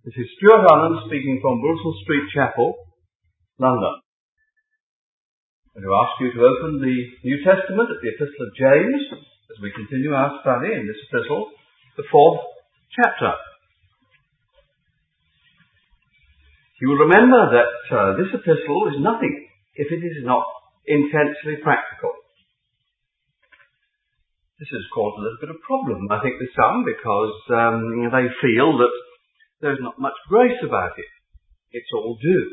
This is Stuart Allen speaking from Wilson Street Chapel, London. I'm going to ask you to open the New Testament at the Epistle of James as we continue our study in this epistle, the 4th chapter. You will remember that this epistle is nothing if it is not intensely practical. This has caused a little bit of problem, I think, with some, because they feel that there's not much grace about it. It's all due.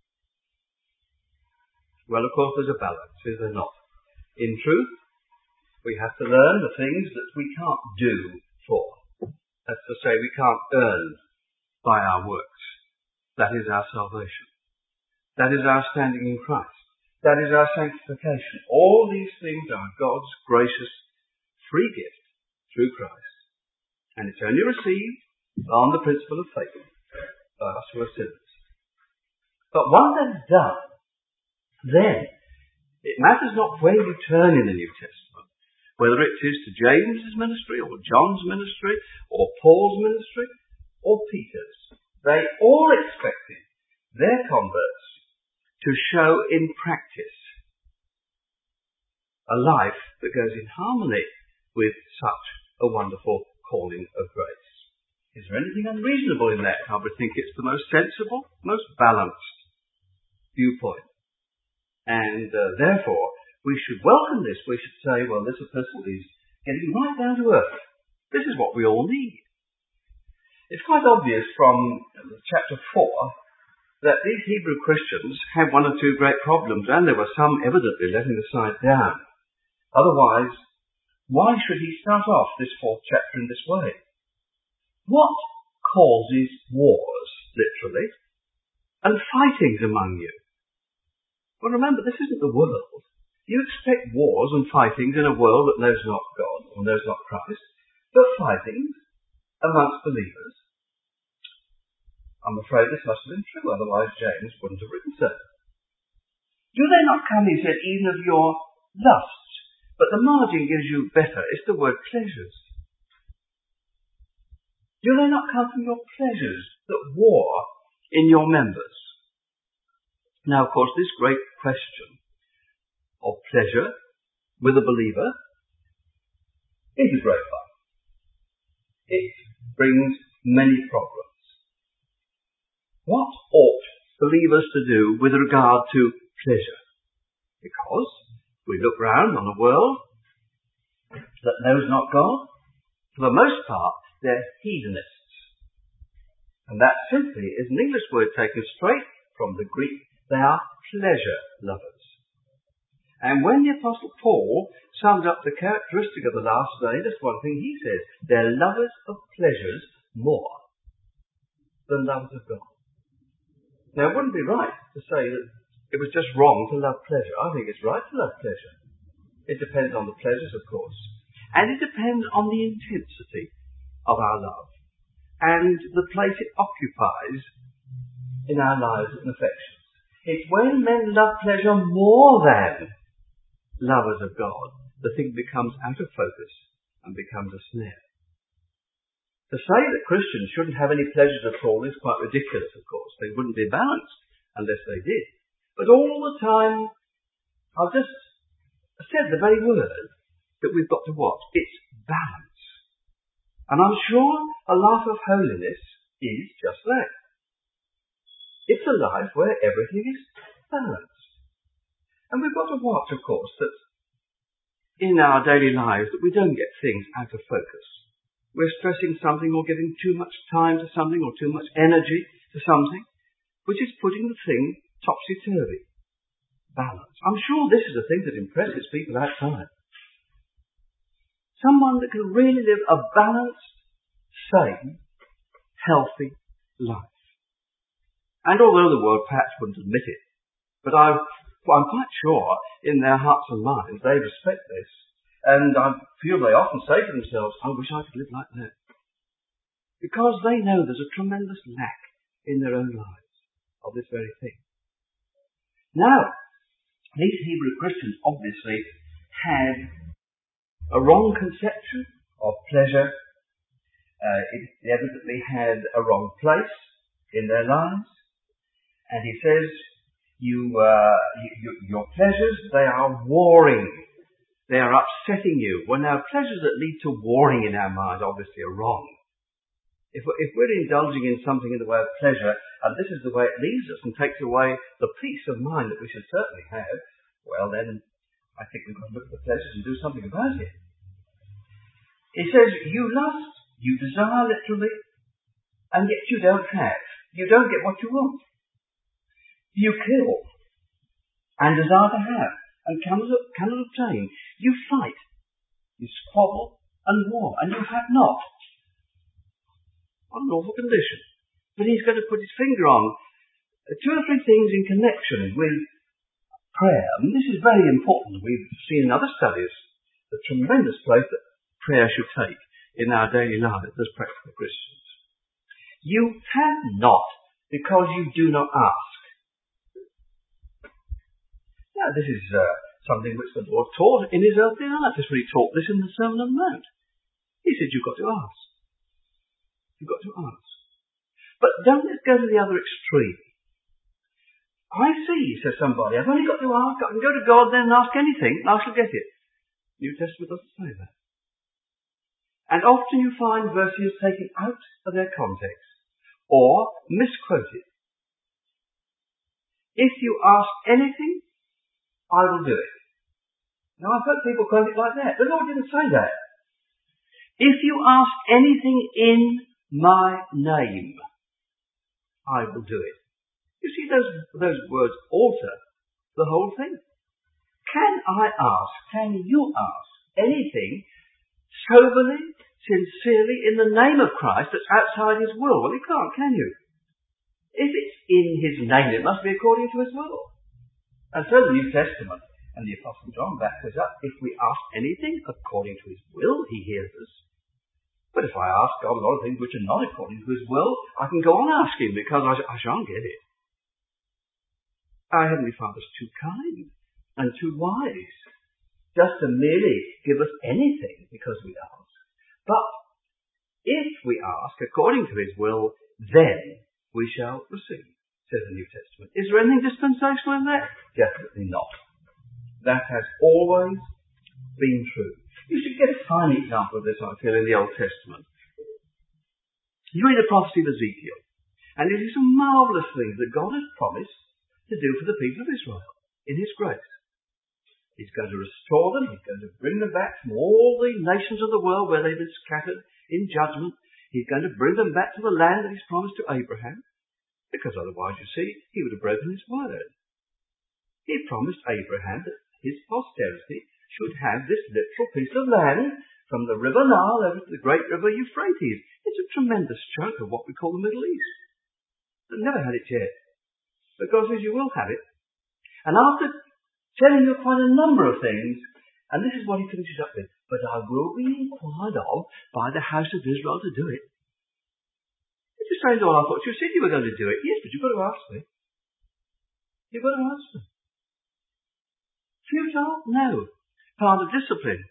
Well, of course, there's a balance, is there not? In truth, we have to learn the things that we can't do for. That's to say, we can't earn by our works. That is our salvation. That is our standing in Christ. That is our sanctification. All these things are God's gracious free gift through Christ. And it's only received on the principle of faith by us who are sinners. But once that's done, then it matters not where you turn in the New Testament, whether it is to James's ministry or John's ministry or Paul's ministry or Peter's. They all expected their converts to show in practice a life that goes in harmony with such a wonderful calling of grace. Is there anything unreasonable in that? I would think it's the most sensible, most balanced viewpoint. And therefore, we should welcome this. We should say, well, this epistle is getting right down to earth. This is what we all need. It's quite obvious from chapter 4 that these Hebrew Christians had one or two great problems, and there were some evidently letting the side down. Otherwise, why should he start off this 4th chapter in this way? What causes wars, literally, and fightings among you? Well, remember, this isn't the world. You expect wars and fightings in a world that knows not God or knows not Christ, but fightings amongst believers. I'm afraid this must have been true, otherwise James wouldn't have written so. Do they not come, he said, even of your lusts? But the margin gives you better. It's the word pleasures. Do they not come from your pleasures that war in your members? Now, of course, this great question of pleasure with a believer is a great one. It brings many problems. What ought believers to do with regard to pleasure? Because we look round on a world that knows not God. For the most part, they're hedonists. And that simply is an English word taken straight from the Greek. They are pleasure lovers. And when the Apostle Paul sums up the characteristic of the last day, that's one thing he says. They're lovers of pleasures more than lovers of God. Now, it wouldn't be right to say that it was just wrong to love pleasure. I think it's right to love pleasure. It depends on the pleasures, of course. And it depends on the intensity of our love and the place it occupies in our lives and affections. It's when men love pleasure more than lovers of God, the thing becomes out of focus and becomes a snare. To say that Christians shouldn't have any pleasures at all is quite ridiculous, of course. They wouldn't be balanced unless they did. But all the time, I've just said the very word that we've got to watch. It's balance. And I'm sure a life of holiness is just that. It's a life where everything is balanced. And we've got to watch, of course, that in our daily lives that we don't get things out of focus. We're stressing something or giving too much time to something or too much energy to something, which is putting the thing topsy-turvy. Balance. I'm sure this is a thing that impresses people outside. Someone that can really live a balanced, sane, healthy life. And although the world perhaps wouldn't admit it, but I'm quite sure in their hearts and minds they respect this. And I feel they often say to themselves, I wish I could live like that. Because they know there's a tremendous lack in their own lives of this very thing. Now, these Hebrew Christians obviously had a wrong conception of pleasure. It evidently had a wrong place in their lives. And he says, your pleasures, they are warring. They are upsetting you. Well, now, pleasures that lead to warring in our minds obviously are wrong. If we're indulging in something in the way of pleasure, and this is the way it leaves us and takes away the peace of mind that we should certainly have, well then, I think we've got to look at the pleasures and do something about it. He says, you lust, you desire literally, and yet you don't have. You don't get what you want. You kill, and desire to have, and cannot obtain. You fight, you squabble, and war, and you have not. What an awful condition. But he's going to put his finger on two or three things in connection with prayer. And this is very important. We've seen in other studies the tremendous place that prayer should take in our daily lives as practical Christians. You have not because you do not ask. Now, this is something which the Lord taught in his earthly life. That's what he taught this in the Sermon on the Mount. He said, you've got to ask. You've got to ask. But don't let's go to the other extreme. I see, says somebody, I've only got to ask. I can go to God then and ask anything, and I shall get it. New Testament doesn't say that. And often you find verses taken out of their context, or misquoted. If you ask anything, I will do it. Now I've heard people quote it like that. The Lord didn't say that. If you ask anything in my name, I will do it. You see, those words alter the whole thing. Can I ask, can you ask anything soberly, sincerely, in the name of Christ that's outside his will? Well, you can't, can you? If it's in his name, it must be according to his will. And so the New Testament and the Apostle John backs us up. If we ask anything according to his will, he hears us. But if I ask God a lot of things which are not according to his will, I can go on asking because I shan't get it. Our Heavenly Father's too kind and too wise just to merely give us anything because we ask. But if we ask according to his will, then we shall receive, says the New Testament. Is there anything dispensational in that? Definitely not. That has always been true. You should get a fine example of this, I feel, in the Old Testament. You read the prophecy of Ezekiel, and it is some marvellous things that God has promised to do for the people of Israel in his grace. He's going to restore them. He's going to bring them back from all the nations of the world where they've been scattered in judgment. He's going to bring them back to the land that he's promised to Abraham, because otherwise, you see, he would have broken his word. He promised Abraham that his posterity should have this literal piece of land from the river Nile over to the great river Euphrates. It's a tremendous chunk of what we call the Middle East. They've never had it yet. But God says you will have it. And after telling you quite a number of things, and this is what he finishes up with, but I will be inquired of by the house of Israel to do it. It's a strange all I thought. You said you were going to do it. Yes, but you've got to ask me. You've got to ask me. Futile? No. Part of discipline.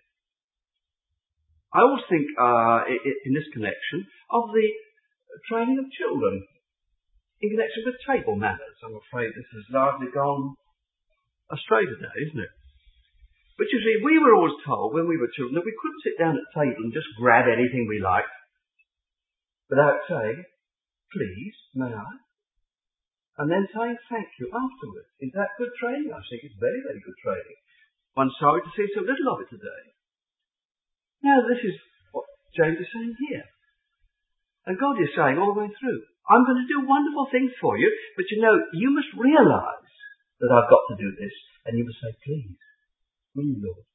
I always think in this connection of the training of children in connection with table manners. I'm afraid this has largely gone astray today, isn't it? But you see, we were always told when we were children that we couldn't sit down at the table and just grab anything we liked without saying, please, may I? And then saying thank you afterwards. Is that good training? I think it's very, very good training. I'm sorry to see so little of it today. Now, this is what James is saying here. And God is saying all the way through, I'm going to do wonderful things for you, but you know, you must realise that I've got to do this, and you must say, please, will you, Lord?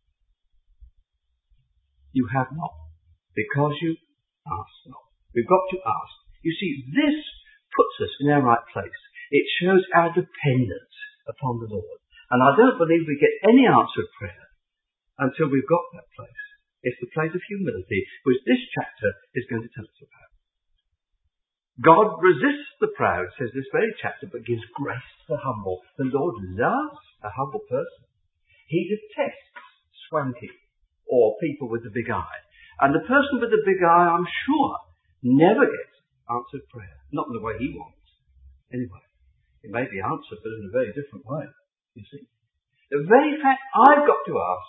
You have not, because you ask not. We've got to ask. You see, this puts us in our right place. It shows our dependence upon the Lord. And I don't believe we get any answered prayer until we've got that place. It's the place of humility, which this chapter is going to tell us about. God resists the proud, says this very chapter, but gives grace to the humble. The Lord loves a humble person. He detests swanky or people with the big eye. And the person with the big eye, I'm sure, never gets answered prayer. Not in the way he wants. Anyway, it may be answered, but in a very different way, you see. The very fact I've got to ask,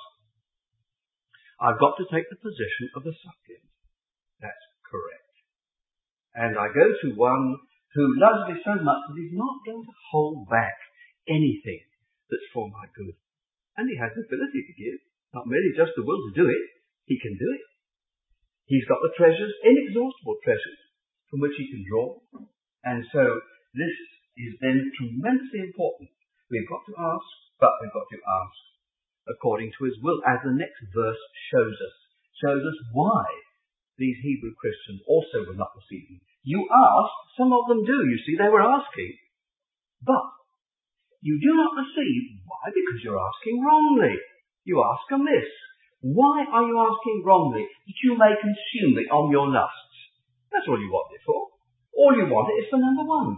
I've got to take the position of the suppliant. That's correct. And I go to one who loves me so much that he's not going to hold back anything that's for my good. And he has the ability to give, not merely just the will to do it. He can do it. He's got the treasures, inexhaustible treasures, from which he can draw. And so this is then tremendously important. We've got to ask, but we've got to ask according to his will, as the next verse shows us why these Hebrew Christians also were not receiving. You ask, some of them do, you see, they were asking, but you do not receive. Why? Because you're asking wrongly. You ask amiss. Why are you asking wrongly? That you may consume it on your lusts. That's all you want it for. All you want it is for number one.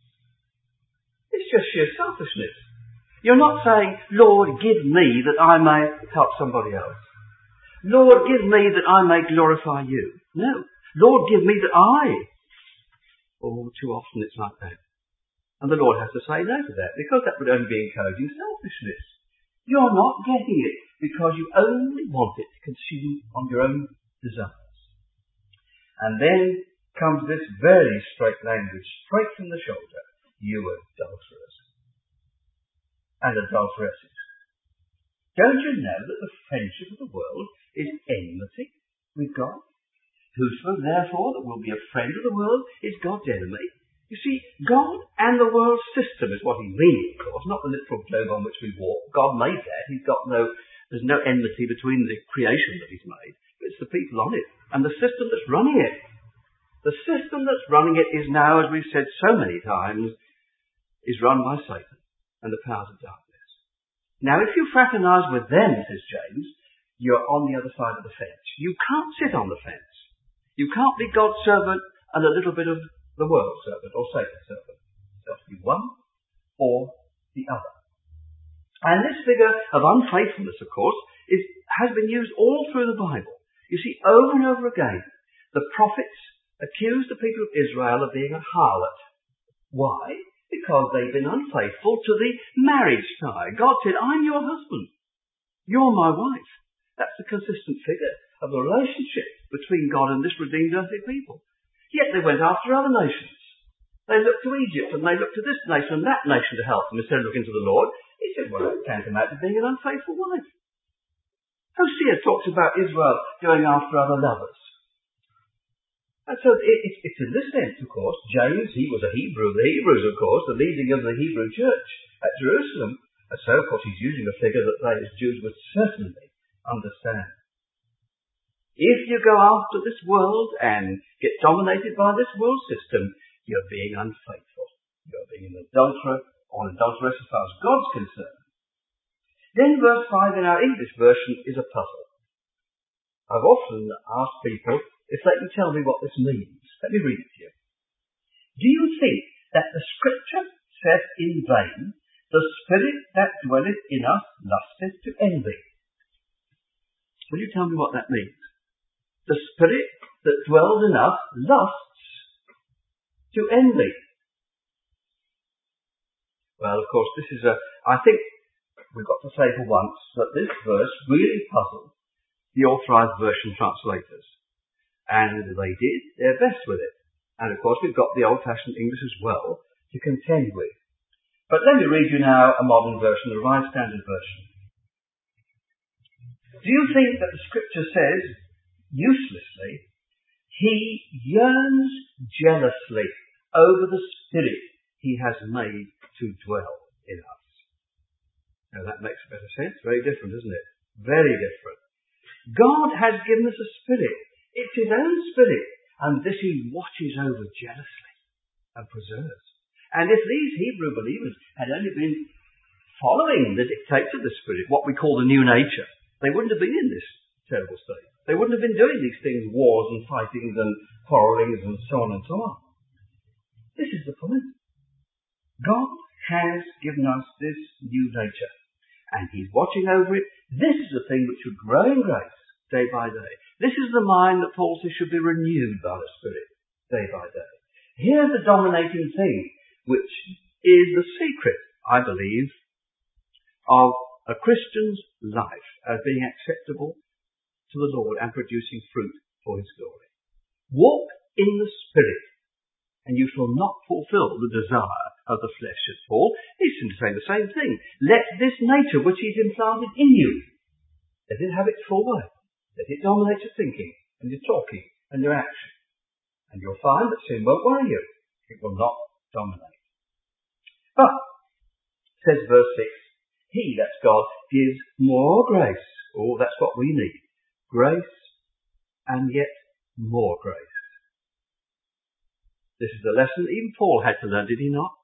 It's just sheer selfishness. You're not saying, Lord, give me that I may help somebody else. Lord, give me that I may glorify you. No. Lord, give me that I. Oh, too often it's like that. And the Lord has to say no to that, because that would only be encouraging selfishness. You're not getting it because you only want it to consume on your own desires. And then comes this very straight language, straight from the shoulder. You adulterers and adulteresses. Don't you know that the friendship of the world is enmity with God? Whosoever therefore that will be a friend of the world is God's enemy. You see, God and the world system is what he means, of course, not the literal globe on which we walk. God made that. There's no enmity between the creation that he's made. It's the people on it and the system that's running it. The system that's running it is now, as we've said so many times, is run by Satan and the powers of darkness. Now, if you fraternise with them, says James, you're on the other side of the fence. You can't sit on the fence. You can't be God's servant and a little bit of the world's servant or Satan's servant. It has to be one or the other. And this figure of unfaithfulness, of course, has been used all through the Bible. You see, over and over again, the prophets accused the people of Israel of being a harlot. Why? Because they've been unfaithful to the marriage tie. God said, I'm your husband. You're my wife. That's the consistent figure of the relationship between God and this redeemed earthly people. Yet they went after other nations. They looked to Egypt and they looked to this nation and that nation to help them instead of looking to the Lord. He said, well, it tantamount to being an unfaithful wife. Hosea talks about Israel going after other lovers. And so it's in this sense, of course, James, he was a Hebrew. The Hebrews, of course, the leading of the Hebrew church at Jerusalem. And so, of course, he's using a figure that they as Jews would certainly understand. If you go after this world and get dominated by this world system, you're being unfaithful. You're being an adulterer or an adulteress as far as God's concerned. Then verse 5 in our English version is a puzzle. I've often asked people if they can tell me what this means. Let me read it to you. Do you think that the scripture says in vain, the spirit that dwelleth in us lusteth to envy? Will you tell me what that means? The spirit that dwells in us lusts to envy. Well, of course, I think we've got to say for once that this verse really puzzled the Authorized Version translators. And they did their best with it. And of course, we've got the old-fashioned English as well to contend with. But let me read you now a modern version, the Revised Standard Version. Do you think that the scripture says, uselessly, he yearns jealously over the spirit he has made to dwell in us? Now that makes better sense. Very different, isn't it? Very different. God has given us a spirit. It's his own spirit. And this he watches over jealously and preserves. And if these Hebrew believers had only been following the dictates of the spirit, what we call the new nature, they wouldn't have been in this terrible state. They wouldn't have been doing these things, wars and fightings and quarrelings and so on and so on. This is the point. God has given us this new nature, and he's watching over it. This is the thing which should grow in grace day by day. This is the mind that Paul says should be renewed by the Spirit day by day. Here's the dominating thing, which is the secret, I believe, of a Christian's life as being acceptable to the Lord and producing fruit for his glory. Walk in the Spirit, and you shall not fulfill the desire of the flesh, says Paul. He's saying the same thing. Let this nature which he's implanted in you, let it have its full way. Let it dominate your thinking and your talking and your action. And you'll find that sin won't worry you. It will not dominate. But, says verse 6, he, that's God, gives more grace. Oh, that's what we need. Grace and yet more grace. This is a lesson that even Paul had to learn, did he not?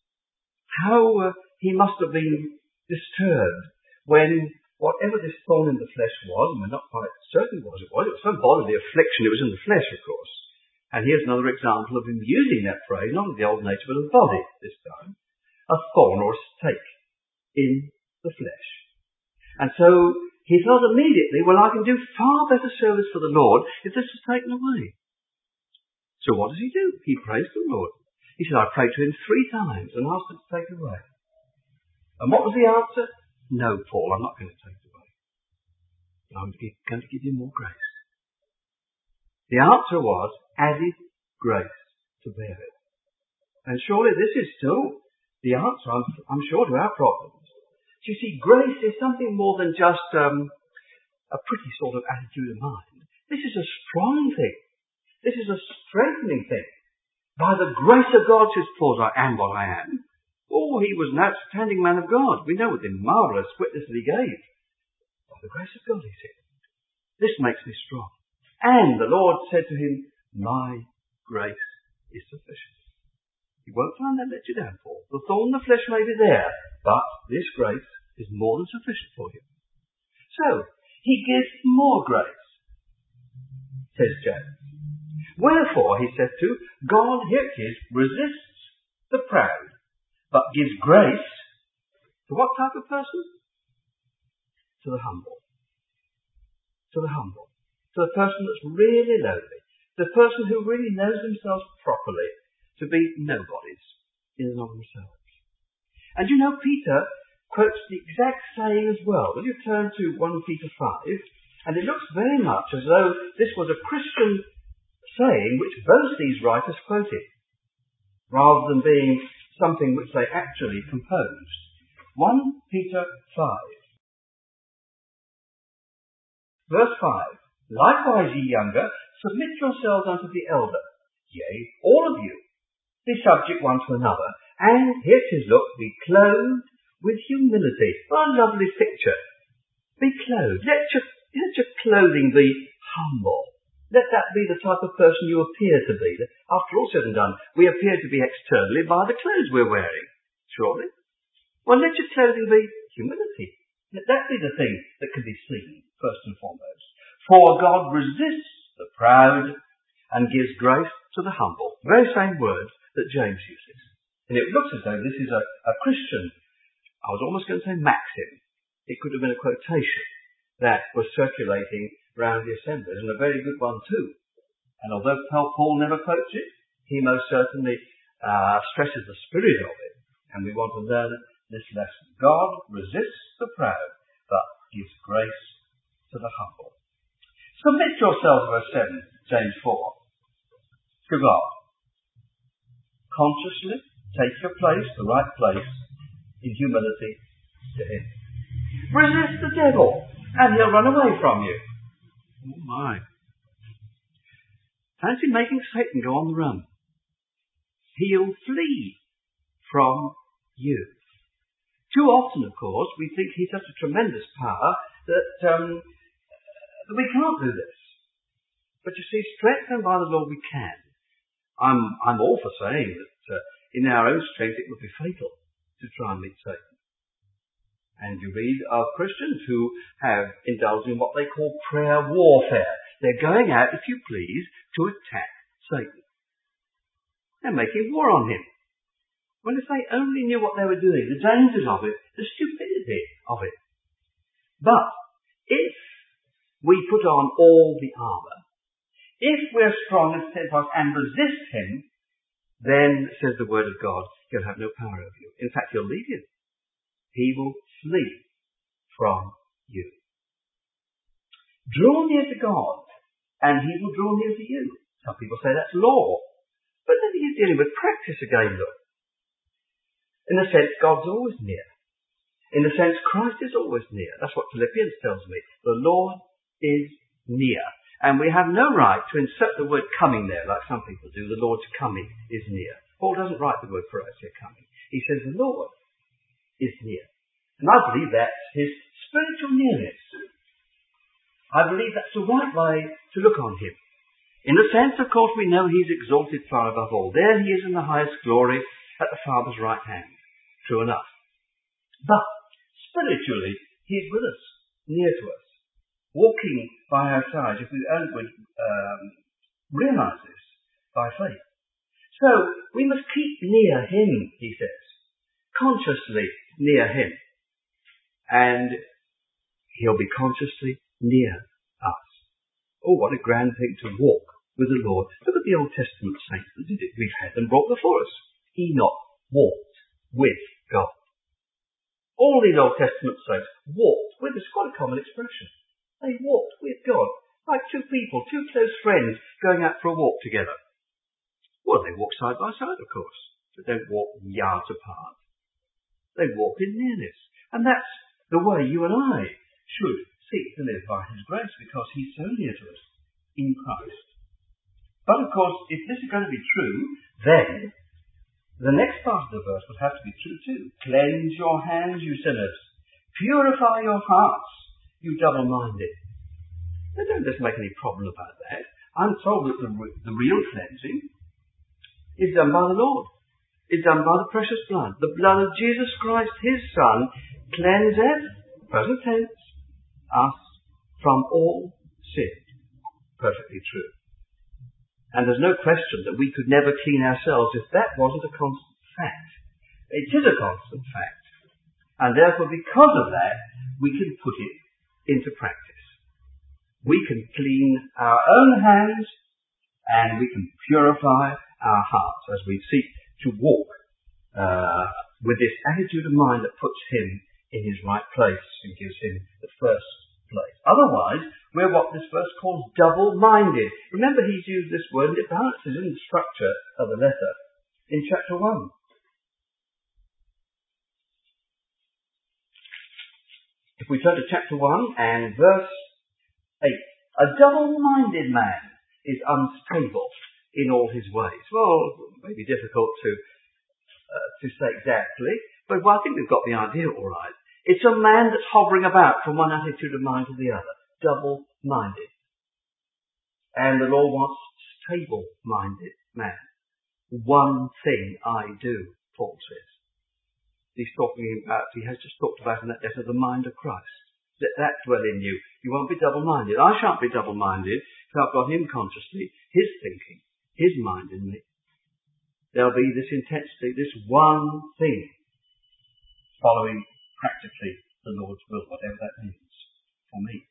How he must have been disturbed when whatever this thorn in the flesh was, and we're not quite certain what it was some bodily affliction, it was in the flesh, of course. And here's another example of him using that phrase, not of the old nature, but of the body this time. A thorn or a stake in the flesh. And so he felt immediately, well, I can do far better service for the Lord if this is taken away. So what does he do? He prays to the Lord. He said, I prayed to him 3 times and asked him to take it away. And what was the answer? No, Paul, I'm not going to take it away. I'm going to give you more grace. The answer was added grace to bear it. And surely this is still the answer, I'm sure, to our problems. You see, grace is something more than just a pretty sort of attitude of mind. This is a strong thing. This is a strengthening thing. By the grace of God, says Paul, I am what I am. Oh, he was an outstanding man of God. We know the marvellous witness that he gave. By the grace of God, he said, this makes me strong. And the Lord said to him, my grace is sufficient. You won't find that let you down, Paul. The thorn in the flesh may be there, but this grace is more than sufficient for you. So, he gives more grace, says James. Wherefore, he says to, God, here it is, resists the proud, but gives grace to what type of person? To the humble. To the humble. To the person that's really lowly. The person who really knows themselves properly to be nobodies in and of themselves. And you know, Peter quotes the exact saying as well. Will you turn to 1 Peter 5? And it looks very much as though this was a Christian saying which both these writers quoted, rather than being something which they actually composed. 1 Peter 5. Verse 5. Likewise, ye younger, submit yourselves unto the elder. Yea, all of you, be subject one to another, and here it is, look, be clothed with humility. What a lovely picture. Be clothed. Let your clothing be humble. Let that be the type of person you appear to be. After all said and done, we appear to be externally by the clothes we're wearing. Surely? Well, let your clothing be humility. Let that be the thing that can be seen, first and foremost. For God resists the proud and gives grace to the humble. The very same words that James uses. And it looks as though this is a Christian, I was almost going to say maxim. It could have been a quotation that was circulating round the assemblies, and a very good one too. And although Paul never quotes it, he most certainly stresses the spirit of it. And we want to learn this lesson. God resists the proud, but gives grace to the humble. Submit yourselves, verse 7, James 4, to God. Consciously take your place, the right place, in humility to him. Resist the devil, and he'll run away from you. Oh my. Fancy making Satan go on the run. He'll flee from you. Too often, of course, we think he's such a tremendous power that we can't do this. But you see, strengthened by the Lord we can. I'm all for saying that in our own strength it would be fatal to try and meet Satan. And you read of Christians who have indulged in what they call prayer warfare. They're going out, if you please, to attack Satan. They're making war on him. Well, if they only knew what they were doing, the dangers of it, the stupidity of it. But if we put on all the armour, if we're strong and steadfast and resist him, then, says the word of God, he'll have no power over you. In fact, he'll leave you. He will flee from you. Draw near to God, and he will draw near to you. Some people say that's law. But then he's dealing with practice again, look. In a sense, God's always near. In a sense, Christ is always near. That's what Philippians tells me. The Lord is near. And we have no right to insert the word coming there, like some people do. The Lord's coming is near. Paul doesn't write the word for us here, coming. He says the Lord is near. And I believe that's his spiritual nearness. I believe that's the right way to look on him. In the sense, of course, we know he's exalted far above all. There he is in the highest glory at the Father's right hand. True enough. But spiritually, he's with us, near to us, walking by our side, if we only would realise this by faith. So, we must keep near him, he says, consciously near him. And he'll be consciously near us. Oh, what a grand thing to walk with the Lord. Look at the Old Testament saints that did it. We've had them brought before us. Enoch walked with God. All these Old Testament saints walked with us. Quite a common expression. They walked with God. Like two people, two close friends going out for a walk together. Well, they walk side by side, of course. But don't walk yards apart. They walk in nearness. And that's the way you and I should seek to live by his grace, because he's so near to us in Christ. But of course, if this is going to be true, then the next part of the verse would have to be true too. Cleanse your hands, you sinners. Purify your hearts, you double-minded. Now, don't just make any problem about that. I'm told that the real cleansing is done by the Lord. It's done by the precious blood. The blood of Jesus Christ, his Son, cleanseth, present tense, us from all sin. Perfectly true. And there's no question that we could never clean ourselves if that wasn't a constant fact. It is a constant fact. And therefore, because of that, we can put it into practice. We can clean our own hands and we can purify our hearts as we seek to walk with this attitude of mind that puts him in his right place and gives him the first place. Otherwise, we're what this verse calls double-minded. Remember, he's used this word and it balances in the structure of the letter in chapter 1. If we turn to chapter 1 and verse 8. A double-minded man is unstable in all his ways. Well, it may be difficult to say exactly, but I think we've got the idea all right. It's a man that's hovering about from one attitude of mind to the other. Double-minded. And the Lord wants stable-minded man. One thing I do, Paul says. He has just talked about in that letter the mind of Christ. Let that dwell in you. You won't be double-minded. I shan't be double-minded if I've got him consciously, his thinking, his mind in me. There'll be this intensity, this one thing, following practically the Lord's will, whatever that means for me.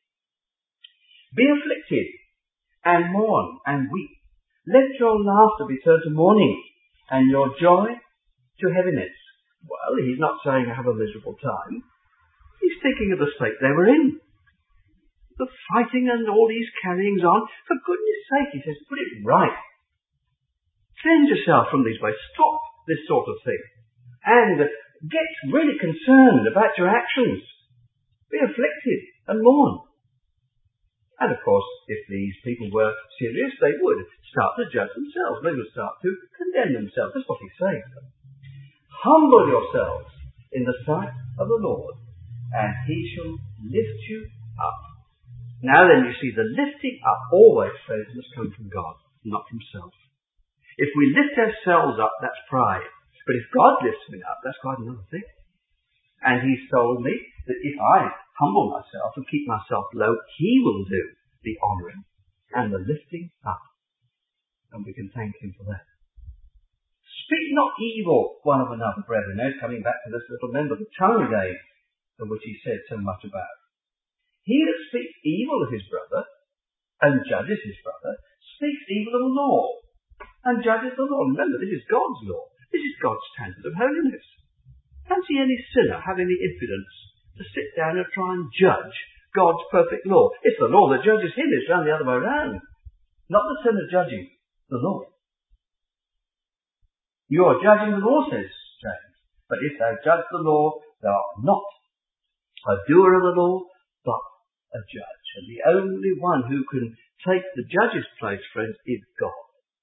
Be afflicted and mourn and weep. Let your laughter be turned to mourning and your joy to heaviness. Well, he's not saying have a miserable time. He's thinking of the state they were in. The fighting and all these carryings on. For goodness sake, he says, put it right. Cleanse yourself from these ways. Stop this sort of thing. And get really concerned about your actions. Be afflicted and mourn. And of course, if these people were serious, they would start to judge themselves. They would start to condemn themselves. That's what he's saying. Humble yourselves in the sight of the Lord, and he shall lift you up. Now then, you see, the lifting up always, friends, must come from God, not from self. If we lift ourselves up, that's pride. But if God lifts me up, that's quite another thing. And he's told me that if I humble myself and keep myself low, he will do the honouring and the lifting up. And we can thank him for that. Speak not evil one of another, brethren. Now coming back to this little member of the tongue again, of which he said so much about. He that speaks evil of his brother and judges his brother speaks evil of the law and judges the law. Remember, this is God's law. This is God's standard of holiness. Fancy any sinner having the impudence to sit down and try and judge God's perfect law. It's the law that judges him. It's round the other way around. Not the sinner judging the law. You are judging the law, says James. But if thou judge the law, thou art not a doer of the law, but a judge. And the only one who can take the judge's place, friends, is God.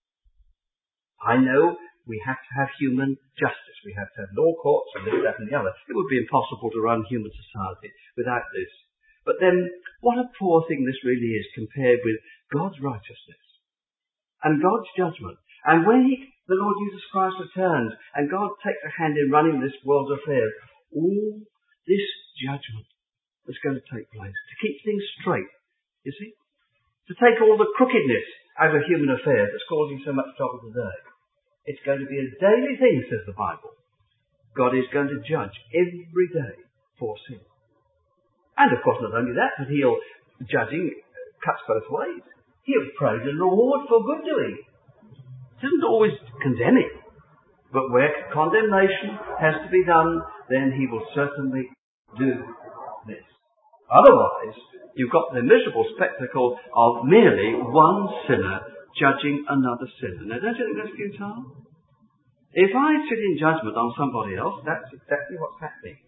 I know we have to have human justice. We have to have law courts and this, that and the other. It would be impossible to run human society without this. But then, what a poor thing this really is compared with God's righteousness and God's judgment. And when the Lord Jesus Christ returns and God takes a hand in running this world's affairs, all this judgment that's going to take place, to keep things straight, you see? To take all the crookedness out of human affairs that's causing so much trouble today. It's going to be a daily thing, says the Bible. God is going to judge every day for sin. And of course not only that, but judging cuts both ways. He'll praise and reward for good doing. He doesn't always condemn it. But where condemnation has to be done, then he will certainly do this. Otherwise, you've got the miserable spectacle of merely one sinner judging another sinner. Now, don't you think that's futile? If I sit in judgment on somebody else, that's exactly what's happening.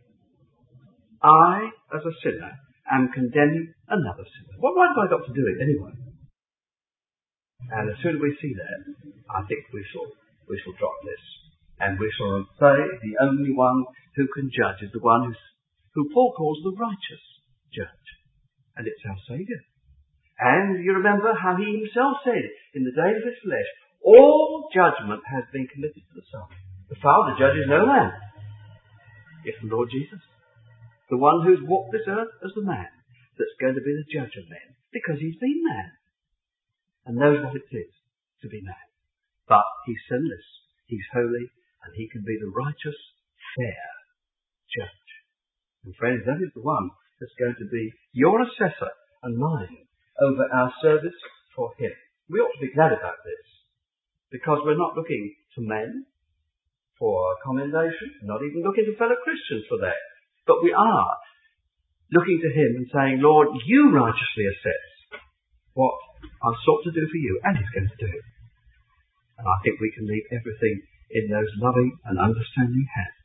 I, as a sinner, am condemning another sinner. What right have I got to do it anyway? And as soon as we see that, I think we shall drop this. And we shall say the only one who can judge is the one who Paul calls the righteous judge. And it's our Saviour. And you remember how he himself said, in the day of his flesh, all judgment has been committed to the Son. The Father judges no man. It's the Lord Jesus, the one who's walked this earth as the man, that's going to be the judge of men, because he's been man, and knows what it is to be man. But he's sinless, he's holy, and he can be the righteous, fair judge. And friends, that is the one that's going to be your assessor and mine over our service for him. We ought to be glad about this, because we're not looking to men for commendation, not even looking to fellow Christians for that. But we are looking to him and saying, Lord, you righteously assess what I sought to do for you, and he's going to do it. And I think we can leave everything in those loving and understanding hands.